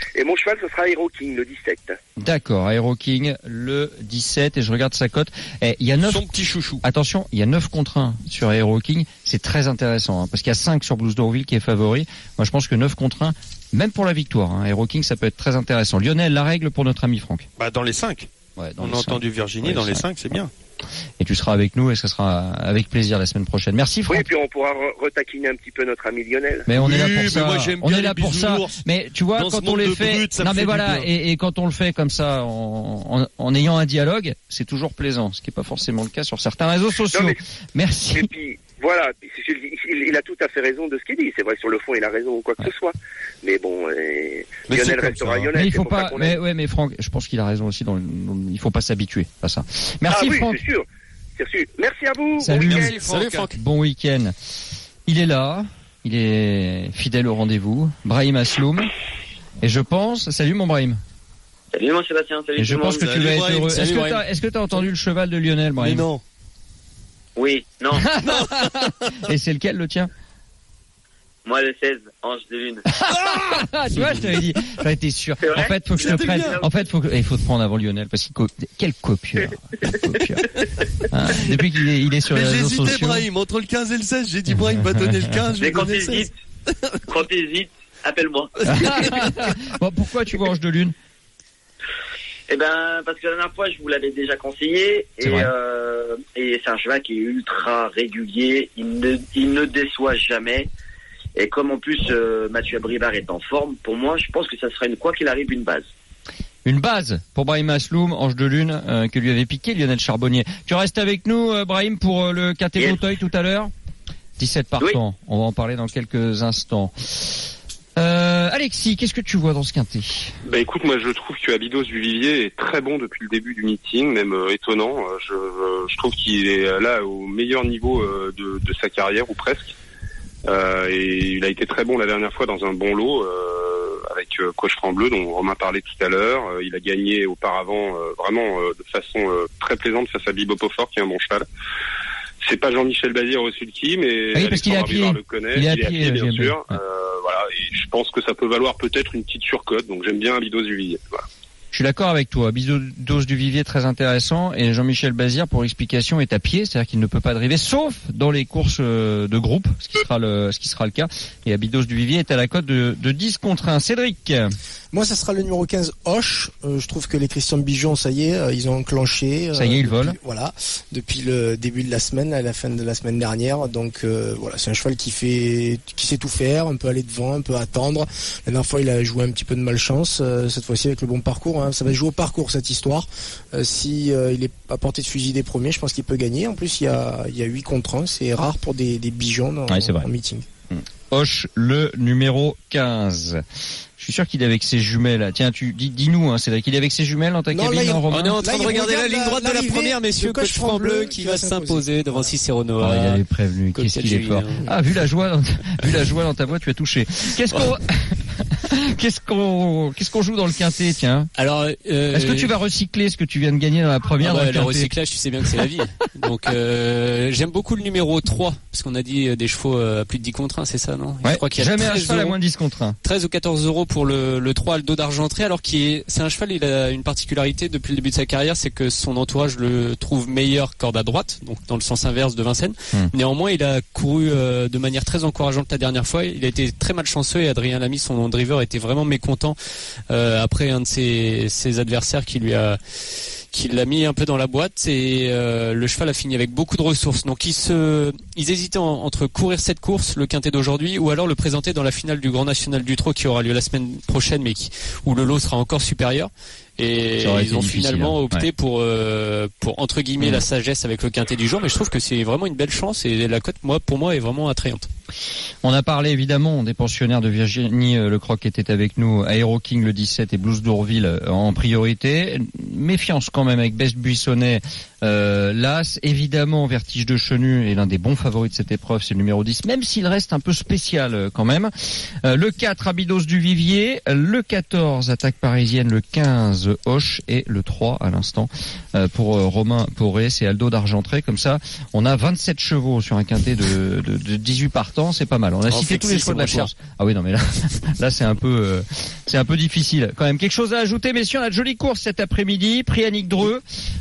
Et mon cheval, ce sera Aero King, le 17. D'accord, Aero King, le 17, et je regarde sa cote. Il y a 9... Son petit chouchou. Attention, il y a 9 contre 1 sur Aero King. C'est très intéressant, parce qu'il y a 5 sur Blues d'Orville qui est favori. Moi, je pense que 9 contre 1, même pour la victoire, Aero King, ça peut être très intéressant. Lionel, la règle pour notre ami Franck. Dans les 5. Ouais, On a entendu Virginie, dans les 5, c'est bien. Et tu seras avec nous et ce sera avec plaisir la semaine prochaine. Merci Franck. Oui, et puis on pourra retaquiner un petit peu notre ami Lionel. Mais on est là pour ça. Moi, j'aime on bien est là pour ça. Mais tu vois, quand on les fait, et quand on le fait comme ça, en ayant un dialogue, c'est toujours plaisant. Ce qui n'est pas forcément le cas sur certains réseaux sociaux. Merci. Et puis voilà, il a tout à fait raison de ce qu'il dit. C'est vrai, sur le fond, il a raison ou quoi que ce soit. Mais bon, Lionel restera Lionel. Mais il faut pas. Mais Franck, je pense qu'il a raison aussi. Il faut pas s'habituer à ça. Merci Franck. C'est sûr. Merci à vous. Salut, bon merci Franck. Salut Franck. Bon week-end. Il est là. Il est fidèle au rendez-vous. Brahim Asloum. Et je pense. Salut mon Brahim. Salut mon Sébastien. Salut. Et je pense que tu vas être heureux. Est-ce que tu as entendu le cheval de Lionel, Brahim? Mais non. Oui, non. Et c'est lequel le tien? Moi, le 16, Ange de Lune. Tu vois, je t'avais dit, j'en étais sûr. En fait, faut que je te prenne. En fait, il faut te prendre avant Lionel, parce qu'il quel copieur. Depuis qu'il est sur les réseaux sociaux. J'ai hésité, Brahim, entre le 15 et le 16, j'ai dit Brahim va donner le 15, je vais donner le 16. Quand t'hésites, appelle-moi. Bon, pourquoi tu vois Ange de Lune? Eh ben, parce que la dernière fois, je vous l'avais déjà conseillé, et c'est un cheval qui est ultra régulier, il ne déçoit jamais. Et comme en plus Mathieu Abrivard est en forme, pour moi, je pense que ça sera quoi qu'il arrive une base. Une base pour Brahim Asloum, Ange de Lune, que lui avait piqué Lionel Charbonnier. Tu restes avec nous, Brahim, pour le Quintet d'Auteuil tout à l'heure. 17 partants. Oui. On va en parler dans quelques instants. Alexis, qu'est-ce que tu vois dans ce quintet? Écoute, moi je trouve que Abydos du Vivier est très bon depuis le début du meeting, même étonnant. Je trouve qu'il est là au meilleur niveau de sa carrière, ou presque. Et il a été très bon la dernière fois dans un bon lot avec Coach Franc-Bleu, dont Romain parlait tout à l'heure. Il a gagné auparavant vraiment de façon très plaisante face à Bibo Pofort, qui est un bon cheval. C'est pas Jean-Michel Bazir au sulky, mais Alexandre Abrivard le connaît. Il est à pied, bien sûr. Voilà, et je pense que ça peut valoir peut-être une petite surcote. Donc j'aime bien Abydos du Vivier. Voilà. Je suis d'accord avec toi. Abydos du Vivier, très intéressant. Et Jean-Michel Bazir, pour explication, est à pied, c'est-à-dire qu'il ne peut pas driver, sauf dans les courses de groupe, ce qui sera le cas. Et Abydos du Vivier est à la cote de 10 contre 1. Cédric. Moi, ça sera le numéro 15, Hoche. Je trouve que les Christian Bijon, ça y est, ils ont enclenché. Ça y est, ils volent. Voilà. Depuis le début de la semaine, à la fin de la semaine dernière. Donc, voilà, c'est un cheval qui sait tout faire, un peu aller devant, un peu attendre. La dernière fois, il a joué un petit peu de malchance. Cette fois-ci, avec le bon parcours, ça va jouer au parcours, cette histoire. Si il est à portée de fusil des premiers, je pense qu'il peut gagner. En plus, il y a 8 contre 1. C'est rare pour des Bijons en meeting. Hoche, le numéro 15. Je suis sûr qu'il est avec ses jumelles. Tiens, dis-nous, Cédric, il est avec ses jumelles dans ta cabine, Romain? On est en train de regarder la ligne droite de la première, messieurs. Coach Franc-Bleu qui va s'imposer devant Cicero Noah. Il avait prévenu. Qu'est-ce qu'il est fort. Vu la joie dans ta voix, tu as touché. Qu'est-ce qu'on joue dans le quintet, tiens? Alors, est-ce que tu vas recycler ce que tu viens de gagner dans la première? Le recyclage, tu sais bien que c'est la vie. Donc, j'aime beaucoup le numéro 3, parce qu'on a dit des chevaux à plus de 10 contre 1, c'est ça, non? Ouais, je crois qu'il y a jamais un cheval à moins de 10 contre 1. 13 ou 14 euros pour le 3 Aldo d'Argentré, alors c'est un cheval, il a une particularité depuis le début de sa carrière, c'est que son entourage le trouve meilleur corde à droite, donc dans le sens inverse de Vincennes. Néanmoins, il a couru de manière très encourageante la dernière fois. Il a été très malchanceux et Adrien Lamy, son driver, était vraiment mécontent après un de ses adversaires qui l'a mis un peu dans la boîte, et le cheval a fini avec beaucoup de ressources. Donc ils hésitaient entre courir cette course, le quintet d'aujourd'hui, ou alors le présenter dans la finale du Grand National du Trot qui aura lieu la semaine prochaine, mais où le lot sera encore supérieur. Et ils ont finalement opté pour entre guillemets la sagesse avec le quintet du jour, mais je trouve que c'est vraiment une belle chance, et la cote, pour moi, est vraiment attrayante. On a parlé évidemment des pensionnaires de Virginie Lecroc qui était avec nous, Aero King le 17 et Blues d'Orville en priorité. Méfiance quand même avec Best Buissonnet, l'As, évidemment Vertige de Chenu est l'un des bons favoris de cette épreuve, c'est le numéro 10, même s'il reste un peu spécial quand même. Le 4 Abydos du Vivier, le 14 Attaque Parisienne, le 15 Hoche et le 3 à l'instant pour Romain Poré, c'est Aldo d'Argentré. Comme ça, on a 27 chevaux sur un quintet de 18 partants, c'est pas mal. On a cité tous les chevaux de la course. Ah oui, non mais là c'est un peu difficile. Quand même, quelque chose à ajouter, messieurs? On a de jolies courses cet après-midi. Prix Annick Dreux,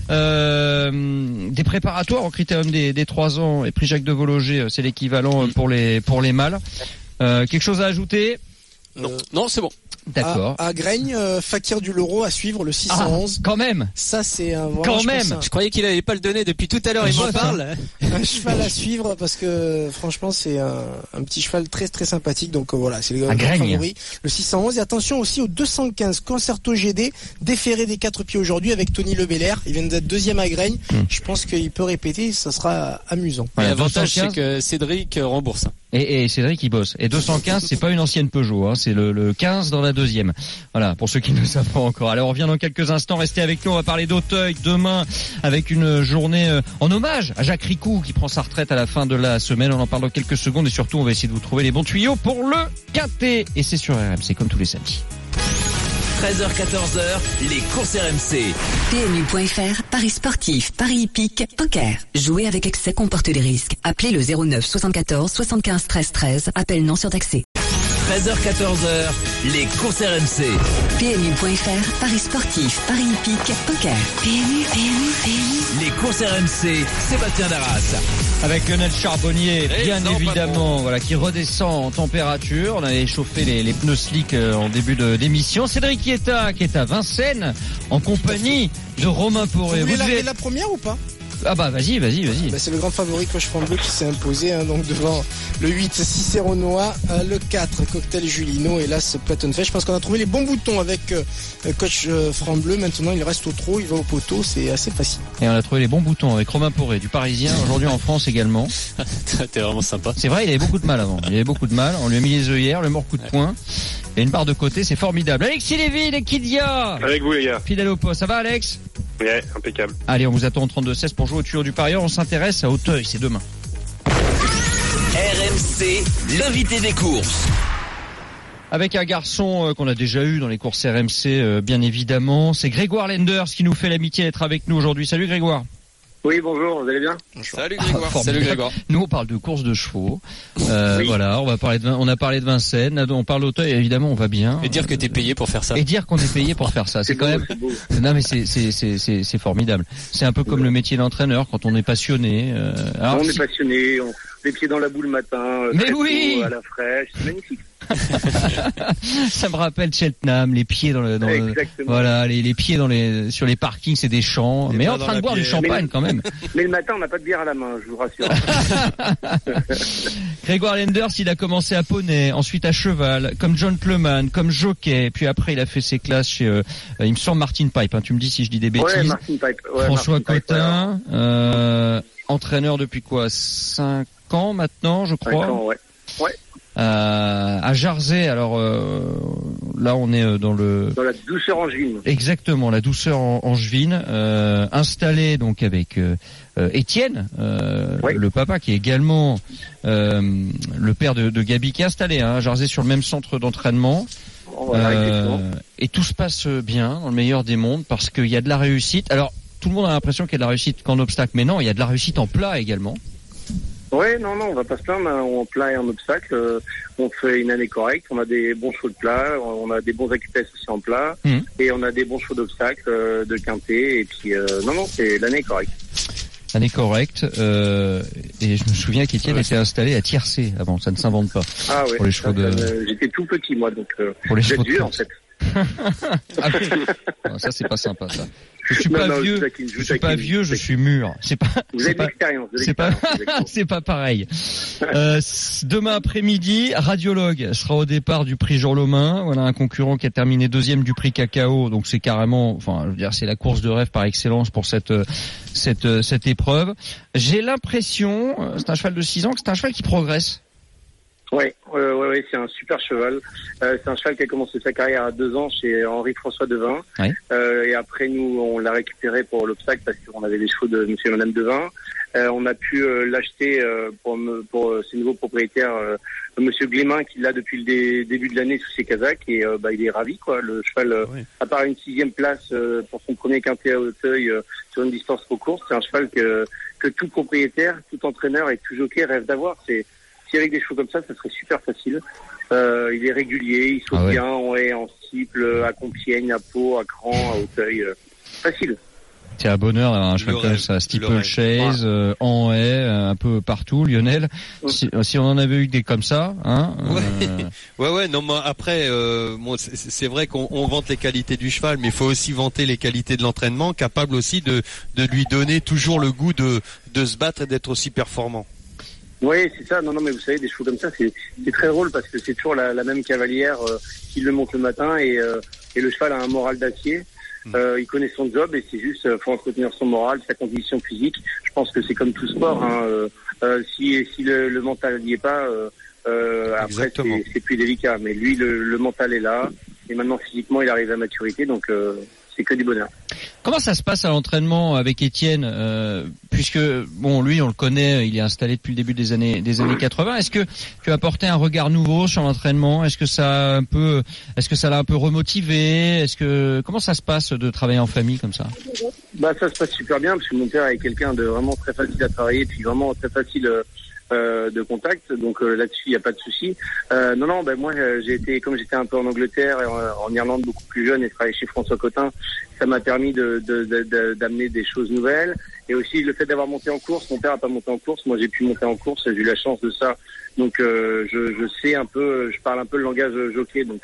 des préparatoires au critérium des 3 ans et prix Jacques de Vologer, c'est l'équivalent pour les mâles. Quelque chose à ajouter? Non, c'est bon. D'accord. À Graigne, Fakir du Loro à suivre, le 611. Quand même. Ça, c'est un... Quand même. Je croyais qu'il allait pas le donner depuis tout à l'heure, il m'en parle. Un cheval à suivre parce que, franchement, c'est un petit cheval très, très sympathique. Donc, voilà, c'est le grand favori. Le 611. Et attention aussi au 215 Concerto GD, déféré des 4 pieds aujourd'hui avec Tony Lebelair. Il vient d'être deuxième à Graigne. Je pense qu'il peut répéter, ça sera amusant. Ouais, l'avantage, c'est que Cédric rembourse. Et Cédric, il bosse. Et 215, c'est pas une ancienne Peugeot, hein, c'est le 15 dans la deuxième. Voilà, pour ceux qui ne le savent pas encore. Alors, on revient dans quelques instants. Restez avec nous. On va parler d'Auteuil demain avec une journée en hommage à Jacques Ricou qui prend sa retraite à la fin de la semaine. On en parle dans quelques secondes et surtout, on va essayer de vous trouver les bons tuyaux pour le quintet. Et c'est sur RMC comme tous les samedis. 13h-14h, les courses RMC. PMU.fr, paris sportif, paris hippique, poker. Jouer avec excès comporte des risques. Appelez le 09 74 75 13 13. Appel non surtaxé. 13h-14h, les courses RMC. PMU.fr, paris sportif, paris hippique, poker. PMU. Les courses RMC, Sébastien Darras. Avec Lionel Charbonnier, bien évidemment, voilà, qui redescend en température. On avait chauffé les pneus slick en début d'émission. Cédric qui est à Vincennes, en compagnie de Romain Poré. Vous voulez la première ou pas? Ah bah vas-y. C'est le grand favori Coach Franbleu qui s'est imposé, donc devant le 8 Cicéronois, le 4 Cocktail Julino et l'As Platonfest. Je pense qu'on a trouvé les bons boutons avec Coach Franbleu. Maintenant il reste au trot, il va au poteau, c'est assez facile. Et on a trouvé les bons boutons avec Romain Poré du Parisien, aujourd'hui en France également. T'es vraiment sympa. C'est vrai, il avait beaucoup de mal avant. On lui a mis les œillères, le mort coup de poing. Et une barre de côté, c'est formidable. Alexis Lévy, l'Equidia. Avec vous les gars. Fidèle au poste, ça va Alex? Ouais, impeccable. Allez, on vous attend au 32-16 pour jouer au tuyau du parieur. On s'intéresse à Auteuil, c'est demain. RMC, l'invité des courses. Avec un garçon qu'on a déjà eu dans les courses RMC, bien évidemment. C'est Grégoire Lenders qui nous fait l'amitié d'être avec nous aujourd'hui. Salut Grégoire. Oui, bonjour, vous allez bien? Salut Grégoire. Salut Grégoire. Nous on parle de courses de chevaux. Oui. Voilà, on a parlé de Vincennes, on parle d'Auteuil, évidemment, on va bien. Et dire que t'es payé pour faire ça. Et dire qu'on est payé pour faire ça, c'est quand même. Non mais c'est formidable. C'est un peu comme le métier d'entraîneur quand on est passionné. On est passionné, on les pieds dans la boue le matin, mais oui, à la fraîche, c'est magnifique. Ça me rappelle Cheltenham, les pieds dans voilà, les pieds sur les parkings, c'est des champs, mais en train de boire du champagne quand même. Mais le matin, on n'a pas de bière à la main, je vous rassure. Grégoire Lenders, il a commencé à poney, ensuite à cheval, comme John Cleman, comme jockey, puis après il a fait ses classes chez, il me semble Martin Pipe, hein, tu me dis si je dis des bêtises. Ouais, Martin Pipe. Ouais, François Martin Cotin, Pipe, ouais. Entraîneur depuis quoi, 5 ans maintenant, je crois. 5 ans, ouais. Ouais. À Jarzé, alors là on est dans la douceur angevine. Exactement, la douceur angevine, installé donc avec Étienne, le papa qui est également le père de Gabi, qui est installé à Jarzé sur le même centre d'entraînement. Et tout se passe bien dans le meilleur des mondes parce qu'il y a de la réussite. Alors tout le monde a l'impression qu'il y a de la réussite qu'en obstacle, mais non, il y a de la réussite en plat également. Ouais, non, on va pas se plaindre, en plat et en obstacle, on fait une année correcte, on a des bons chevaux de plat, on a des bons AQPS aussi en plat, et on a des bons chevaux d'obstacle, de quintet, et puis, l'année est correcte. L'année correcte, et je me souviens qu'Étienne était installé à Tiercé avant, ça ne s'invente pas. Ah ouais, pour les chevaux j'étais tout petit moi, donc pour les chevaux dur en fait. Non, ça c'est pas sympa ça. Je suis pas vieux, je suis mûr. Vous avez de l'expérience. C'est pas pareil. Demain après-midi, Radiologue sera au départ du prix Jean-Lomain. Voilà un concurrent qui a terminé deuxième du prix Cacao. Donc c'est carrément, enfin, je veux dire, c'est la course de rêve par excellence pour cette épreuve. J'ai l'impression, c'est un cheval de 6 ans, que c'est un cheval qui progresse. Ouais, c'est un super cheval. C'est un cheval qui a commencé sa carrière à 2 ans chez Henri-François Devin. Ouais. Et après, nous, on l'a récupéré pour l'obstacle parce qu'on avait les chevaux de Monsieur et Madame Devin. On a pu l'acheter pour ses nouveaux propriétaires, Monsieur Glémin, qui l'a depuis le début de l'année sous ses casaques, et il est ravi, quoi. Le cheval, à part une 6e place pour son premier quintet à Auteuil sur une distance trop courte, c'est un cheval que tout propriétaire, tout entraîneur et tout jockey rêve d'avoir. Si avec des chevaux comme ça serait super facile. Il est régulier, il saute bien en haie, en cible, à Compiègne, à Pau, à Cran, à Auteuil. Facile. C'est un bonheur d'avoir un cheval comme ça, steeplechase, en haie, un peu partout, Lionel. Si on en avait eu des comme ça, hein. Ouais, non, mais après, c'est vrai qu'on vante les qualités du cheval, mais il faut aussi vanter les qualités de l'entraînement, capable aussi de lui donner toujours le goût de se battre et d'être aussi performant. Oui, c'est ça. Non, mais vous savez, des chevaux comme ça, c'est très drôle parce que c'est toujours la même cavalière qui le monte le matin et le cheval a un moral d'acier. Il connaît son job et c'est juste, faut entretenir son moral, sa condition physique. Je pense que c'est comme tout sport. Si le mental n'y est pas, après c'est plus délicat. Mais lui, le mental est là et maintenant physiquement, il arrive à maturité, donc c'est que du bonheur. Comment ça se passe à l'entraînement avec Étienne, puisque lui on le connaît, il est installé depuis le début des années 80. Est-ce que tu as apporté un regard nouveau sur l'entraînement? Est-ce que ça l'a un peu remotivé? Comment ça se passe de travailler en famille comme ça? Ça se passe super bien parce que mon père est quelqu'un de vraiment très facile à travailler, puis vraiment très facile de contact, donc là-dessus il n'y a pas de souci. Moi comme j'étais un peu en Angleterre et en Irlande beaucoup plus jeune et travaillé chez François Cotin, ça m'a permis d'amener des choses nouvelles, et aussi le fait d'avoir monté en course. Mon père n'a pas monté en course, moi j'ai pu monter en course, j'ai eu la chance de ça, donc je sais un peu, je parle un peu le langage jockey, donc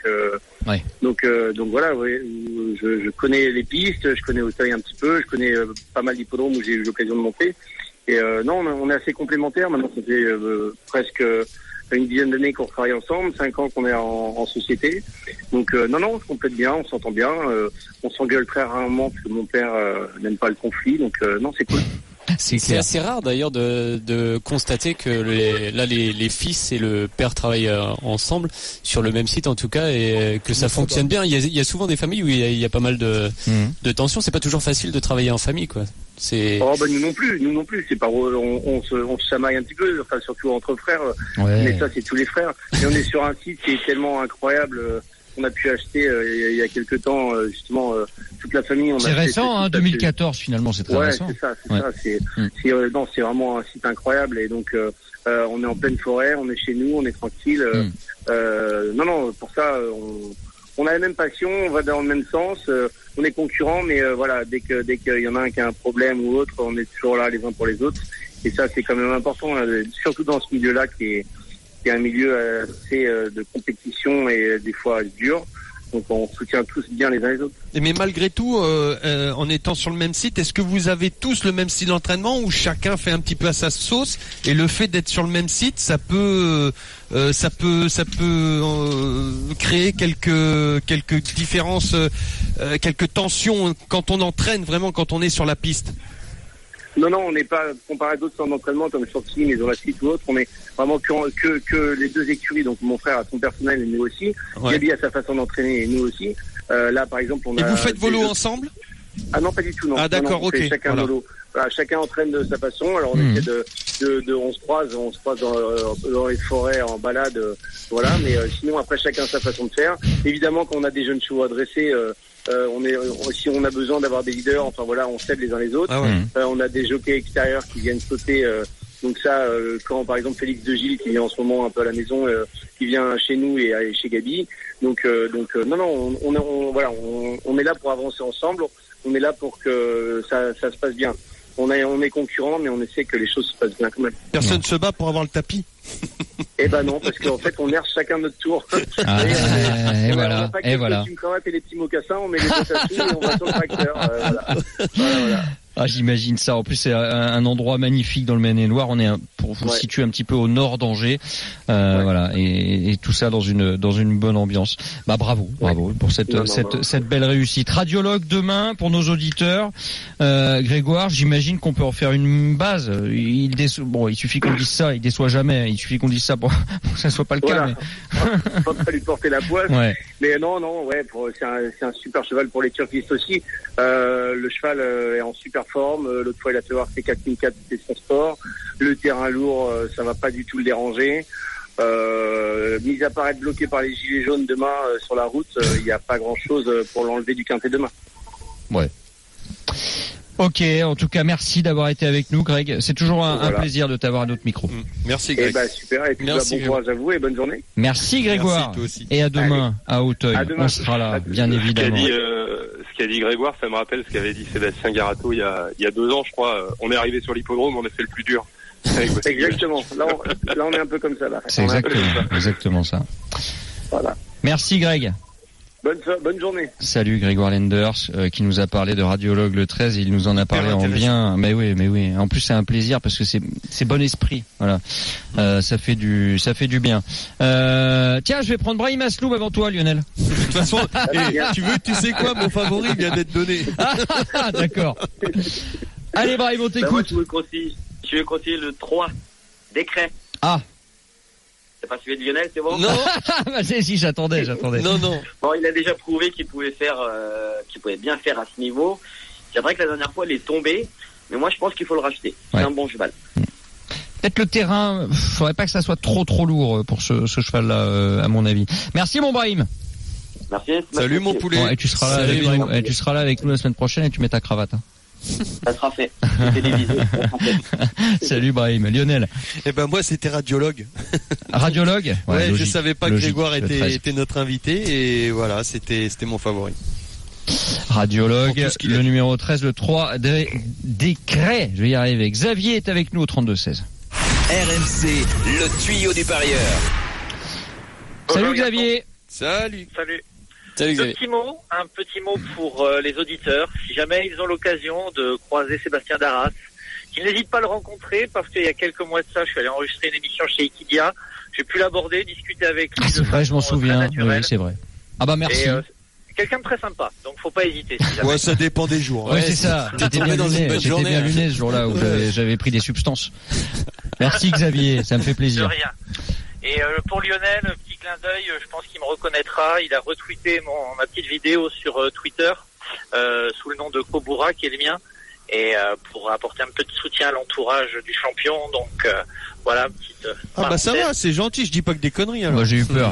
voilà, je connais les pistes, je connais Auteuil un petit peu, je connais pas mal d'hippodromes où j'ai eu l'occasion de monter. Et on est assez complémentaires. Maintenant, ça fait presque une dizaine d'années qu'on travaille ensemble, 5 ans qu'on est en société. Donc on se complète bien, on s'entend bien. On s'engueule très rarement parce que mon père n'aime pas le conflit. Donc c'est cool. C'est assez rare d'ailleurs de constater que les fils et le père travaillent ensemble sur le même site en tout cas, et que ça fonctionne bien. Il y a souvent des familles où il y a pas mal de tensions. C'est pas toujours facile de travailler en famille, quoi. Nous non plus. C'est pas, on se chamaille un petit peu, enfin surtout entre frères. Mais ça c'est tous les frères. Et on est sur un site qui est tellement incroyable. On a pu acheter il y a quelques temps justement toute la famille. C'est récent, 2014 finalement, c'est très récent. C'est ça. C'est vraiment un site incroyable, et donc on est en pleine forêt, on est chez nous, on est tranquille. Pour ça on a la même passion, on va dans le même sens. On est concurrents, mais dès qu'il y en a un qui a un problème ou autre, on est toujours là les uns pour les autres. Et ça c'est quand même important, surtout dans ce milieu-là qui est un milieu assez de compétition et des fois dur. Donc on soutient tous bien les uns les autres. Mais malgré tout, en étant sur le même site, est-ce que vous avez tous le même style d'entraînement ou chacun fait un petit peu à sa sauce? Et le fait d'être sur le même site, ça peut créer quelques différences, quelques tensions quand on entraîne vraiment, quand on est sur la piste. Non, on n'est pas comparé à d'autres centres d'entraînement comme Chantilly, mais dans la suite ou autre. On est vraiment que les deux écuries. Donc mon frère a son personnel et nous aussi. Gabi a sa façon d'entraîner et nous aussi. Là, par exemple, Et vous faites volo ensemble? Ah non, pas du tout, non. Ah d'accord, on fait chacun volo. Chacun entraîne de sa façon. Alors on essaie on se croise dans les forêts en balade, mais sinon après chacun sa façon de faire. Évidemment, quand on a des jeunes chevaux à dresser, si on a besoin d'avoir des leaders, on s'aide les uns les autres. On a des jockeys extérieurs qui viennent sauter. Donc ça, quand par exemple Félix de Gilles qui vient en ce moment un peu à la maison, qui vient chez nous et chez Gabi. On est là pour avancer ensemble. On est là pour que ça se passe bien. On est concurrents, mais on essaie que les choses se passent bien quand même. Personne se bat pour avoir le tapis. Eh ben non, parce qu'en fait, on erre chacun notre tour. Et voilà. On n'a pas que les petites cravates et les petits mocassins, on met les bottes à pied et on va sur le tracteur. Voilà. Ah, j'imagine ça. En plus, c'est un endroit magnifique dans le Maine-et-Loire. On est pour vous situer un petit peu au nord d'Angers, et tout ça dans une bonne ambiance. Bravo pour cette belle réussite. Radiologue demain pour nos auditeurs. Grégoire, j'imagine qu'on peut en faire une base. Il suffit qu'on dise ça. Il déçoit jamais. Il suffit qu'on dise ça pour que ça soit pas le cas. Mais... Faut pas lui porter la poisse. Mais c'est un super cheval pour les turquistes aussi. Le cheval est en super forme. L'autre fois, il a fait voir que 4004 c'était son sport. Le terrain lourd, ça va pas du tout le déranger. Mis à part être bloqué par les gilets jaunes demain sur la route, il n'y a pas grand-chose pour l'enlever du quintet demain. Ouais. Ok, en tout cas, merci d'avoir été avec nous, Greg. C'est toujours un plaisir de t'avoir à notre micro. Merci, Greg. Et bah, super. Et puis, bon courage à vous et bonne journée. Merci, Grégoire. Merci, et à demain, à Auteuil. On sera là, bien évidemment. Ce qu'a dit Grégoire, ça me rappelle ce qu'avait dit Sébastien Garato il y a 2 ans, je crois. On est arrivé sur l'hippodrome, on a fait le plus dur. Exactement. Là, on est un peu comme ça, là. C'est exactement ça. Voilà. Merci, Greg. Bonne journée. Salut Grégoire Lenders qui nous a parlé de Radiologue le 13, il nous en a parlé en bien. Mais oui. En plus c'est un plaisir parce que c'est bon esprit. Voilà. Ça fait du bien. Tiens, je vais prendre Brahim Asloum avant toi, Lionel. De toute façon, tu sais quoi, mon favori vient d'être donné. Ah, d'accord. Allez Brahim, on t'écoute. Moi, je vais conseiller le 3 décret. Ah. C'est pas celui de Lionel, c'est bon? Non. Bah, si, j'attendais. Non. Bon, il a déjà prouvé qu'il pouvait bien faire à ce niveau. C'est vrai que la dernière fois, il est tombé, mais moi, je pense qu'il faut le racheter. C'est un bon cheval. Peut-être le terrain, faudrait pas que ça soit trop lourd pour ce cheval-là, à mon avis. Merci, mon Brahim. Merci. Salut, mon poulet. Bon, et tu seras là avec nous. Et tu seras là avec nous la semaine prochaine et tu mets ta cravate. Hein. Ça sera fait. Télévisé. Salut Brahim. Lionel. Eh ben moi c'était Radiologue. Radiologue. Ouais, je savais pas que Grégoire était notre invité et voilà, c'était mon favori. Radiologue, le numéro 13, le 3 décret. Je vais y arriver. Xavier est avec nous au 32-16. RMC, le tuyau du parieur. Salut Xavier. Salut. Salut Xavier. Un petit mot pour les auditeurs. Si jamais ils ont l'occasion de croiser Sébastien Darras, qu'ils n'hésitent pas à le rencontrer parce qu'il y a quelques mois de ça, je suis allé enregistrer une émission chez Equidia. J'ai pu l'aborder, discuter avec lui. C'est vrai, je m'en souviens. Oui, c'est vrai. Ah bah merci. Et, quelqu'un de très sympa, donc faut pas hésiter. Si ouais, ça dépend des jours. Ouais, c'est ça. J'étais bien luné ce jour-là où j'avais pris des substances. Merci Xavier, ça me fait plaisir. De rien. Et pour Lionel, petit clin d'œil, je pense qu'il me reconnaîtra. Il a retweeté ma petite vidéo sur Twitter sous le nom de Kobura, qui est le mien, et pour apporter un petit soutien à l'entourage du champion. Donc voilà, petite. Ah bah ça va, c'est gentil. Je dis pas que des conneries. Alors. Moi j'ai eu peur.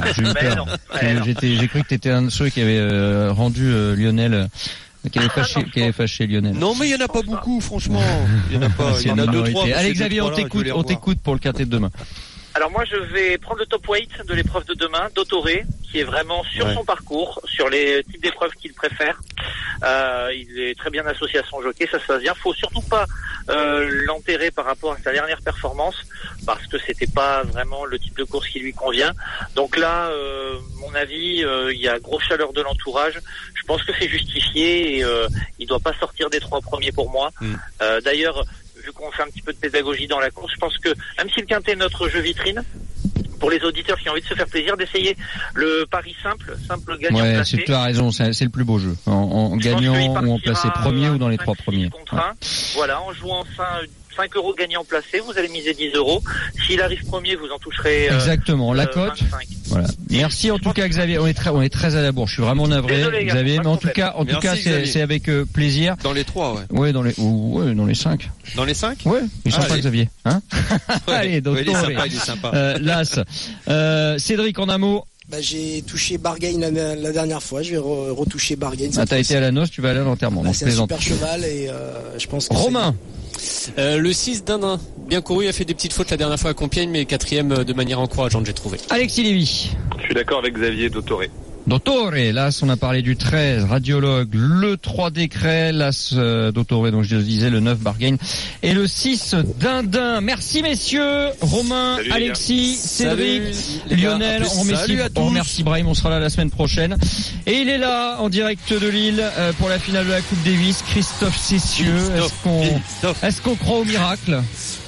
J'ai cru que t'étais un de ceux qui avait rendu Lionel. Qui avait fâché Lionel. Non, mais il y en a pas beaucoup, franchement. Il y en a pas. Il y en a 2-3. Allez Xavier, on t'écoute pour le quintet de demain. Alors moi je vais prendre le top weight de l'épreuve de demain, d'Autoré, qui est vraiment sur son parcours, sur les types d'épreuves qu'il préfère. Il est très bien associé à son jockey, ça se passe bien. Faut surtout pas l'enterrer par rapport à sa dernière performance, parce que c'était pas vraiment le type de course qui lui convient. Donc là, mon avis, il y a grosse chaleur de l'entourage. Je pense que c'est justifié et il doit pas sortir des 3 premiers pour moi. D'ailleurs, vu qu'on fait un petit peu de pédagogie dans la course, je pense que même si le quintet est notre jeu vitrine, pour les auditeurs qui ont envie de se faire plaisir, d'essayer le pari simple gagnant placé. Tu as raison, c'est le plus beau jeu. En gagnant ou en placé premier ou dans les 3 premiers. Voilà, en jouant 5 € gagnants placés, vous allez miser 10 €. S'il arrive premier, vous en toucherez. Exactement, la cote. 25. Voilà. Merci en tout cas Xavier, on est très à la bourre. Je suis vraiment navré, désolé, Xavier, mais en tout cas c'est avec plaisir. Dans les 3, ouais. Ouais, dans les 5. Dans les 5? Ouais, il est sympa Xavier, hein? Allez, donc il est sympa. Las. Cédric en un mot. Bah, j'ai touché Bargain la dernière fois, je vais retoucher Bargain. T'as été à la noce, tu vas aller à l'enterrement. Bah, c'est un super cheval et je pense que Romain. Le 6 Dindin, bien couru, a fait des petites fautes la dernière fois à Compiègne, mais 4e de manière encourageante, j'ai trouvé. Alexis Lévy. Je suis d'accord avec Xavier d'Autoré. Dottore, là, on a parlé du 13, Radiologue, le 3 décret, l'As Dottore, donc je disais le 9 Bargain, et le 6 Dindin. Merci messieurs, Romain, salut, Alexis, Cédric, Lionel, on remercie Brahim, on sera là la semaine prochaine. Et il est là, en direct de Lille, pour la finale de la Coupe Davis, Christophe Cessieux. Est-ce qu'on croit au miracle?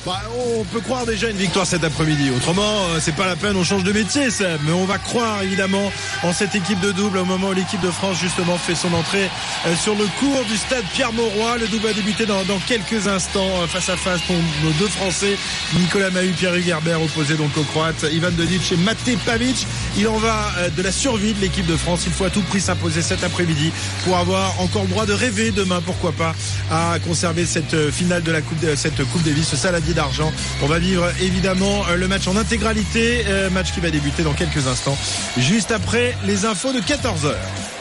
On peut croire déjà une victoire cet après-midi. Autrement, c'est pas la peine, on change de métier, Seb. Mais on va croire évidemment en cette équipe de double au moment où l'équipe de France justement fait son entrée sur le court du stade Pierre-Mauroy. Le double a débuté dans quelques instants face à face pour nos deux Français, Nicolas Mahut, Pierre-Hugues Herbert, opposé donc aux Croates Ivan Dodic et Mate Pavic. Il en va de la survie de l'équipe de France. Il faut à tout prix s'imposer cet après-midi pour avoir encore le droit de rêver demain, pourquoi pas, à conserver cette finale de cette Coupe Davis, ce saladier d'argent. On va vivre évidemment le match en intégralité, match qui va débuter dans quelques instants, juste après les infos de 14h.